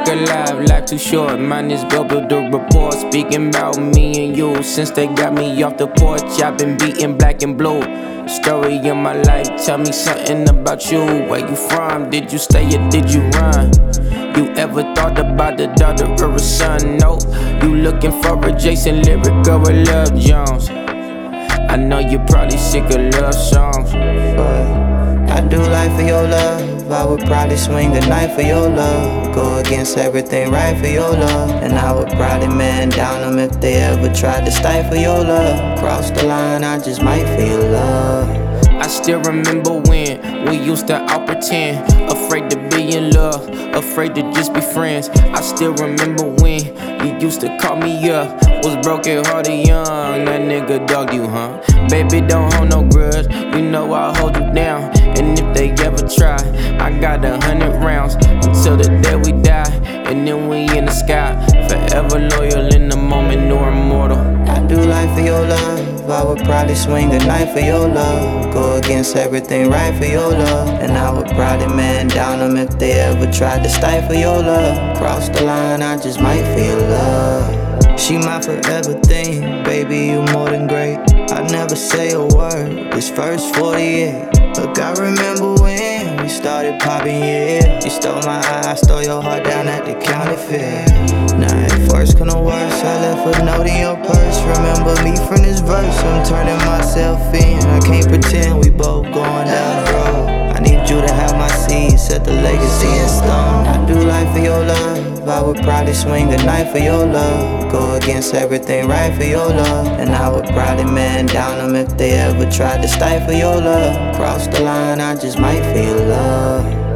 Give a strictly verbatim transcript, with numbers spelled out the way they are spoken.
alive, life too short. Mine is go build a rapport. Speaking about me and you, since they got me off the porch, I've been beating black and blue. Story of my life, tell me something about you. Where you from? Did you stay or did you run? You ever thought about a daughter or a son? No, you looking for a Jason lyric or a Love Jones. I know you're probably sick of love songs, but I do life for your love. I would probably swing a knife for your love. Go against everything right for your love. And I would probably man down them if they ever tried to stifle your love. Cross the line, I just might feel love. I still remember when we used to out pretend, afraid to be in love, afraid to just be friends. I still remember when you used to call me up, was broken hearted young. That nigga dogged you, huh? Baby, don't hold no grudge, you know I'll hold you down. And if they ever try, I got a hundred rounds until the day we die. And then we in the sky, forever loyal in the moment, no immortal. I do life for your love. I would probably swing a knife for your love. Go against everything right for your love. And I would probably man down them if they ever tried to stifle your love. Cross the line, I just might feel love. She my forever thing, baby, you more than great. I never say a word, this first forty-eight. Look, I remember when we started popping, yeah. You stole my eye, I stole your heart down at the county fair. Now at first couldn't worse, I left a note in your purse. Remember me from this verse, I'm turning myself in. I can't pretend we both going down the road. I need you to have my seed, set the legacy in stone. I do life for your love, I would probably swing a knife for your love. Go against everything right for your love. And I would probably man down them if they ever tried to stifle your love. Cross the line, I just might feel love.